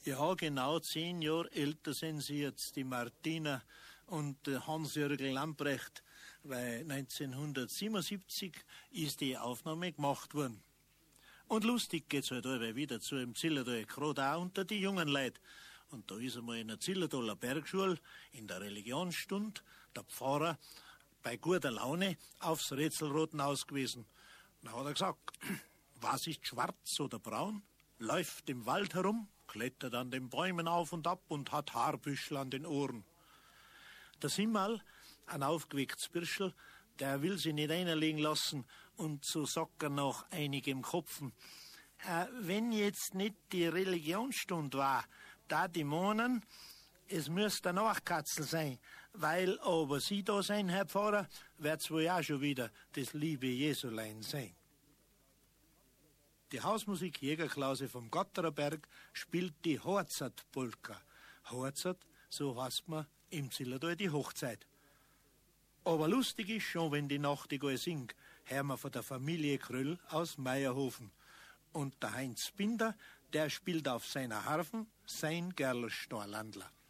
Ja, genau 10 Jahre älter sind sie jetzt, die Martina und Hans-Jürgen Lamprecht, weil 1977 ist die Aufnahme gemacht worden. Und lustig geht's halt alle wieder zu im Zillertal, gerade auch unter die jungen Leute. Und da ist einmal in der Zillertaler Bergschule, in der Religionsstunde, der Pfarrer bei guter Laune aufs Rätselraten aus gewesen. Dann hat er gesagt, was ist schwarz oder braun? Läuft im Wald herum, klettert an den Bäumen auf und ab und hat Haarbüschel an den Ohren. Der Simmal, ein aufgewecktes Birschel, der will sich nicht einlegen lassen und so sagt er nach einigem Kopfen, wenn jetzt nicht die Religionsstunde war, da die Monen, es müsste eine Nachkatzel sein, weil aber Sie da sein, Herr Pfarrer, wird's wohl auch schon wieder das liebe Jesulein sein. Die Hausmusik Jägerklause vom Gotterberg spielt die Horzert-Polka. Horzert, so heißt man im Zillertal die Hochzeit. Aber lustig ist schon, wenn die Nachtigall singt, hören wir von der Familie Kröll aus Meierhofen. Und der Heinz Binder, der spielt auf seiner Harfen sein Gerlstorlandler.